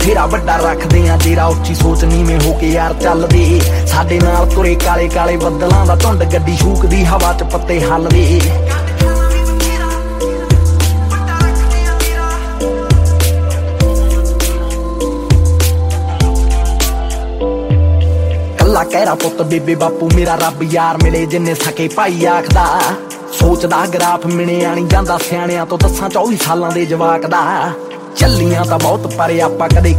घेरा वड्डा रखदे आ जेरा उच्ची सोच नीवें हो के यार चलदे साडे नाल तुरे काले काले बदलां दा झुंड गड्डी शूकदी हवा च पत्ते हलदे कल्ला कहरा पुत बेबे बापू मेरा रब यार मिले जिन्ने सके भाई आखदा सोचदा ग्राफ मिणिया नहीं जांदा सियाणियां तो 10-24 सालां दे जवाक दा ਚੱਲੀਆਂ ਤਾਂ ਬਹੁਤ ਪਰ ਆਪਾਂ ਕਦੇ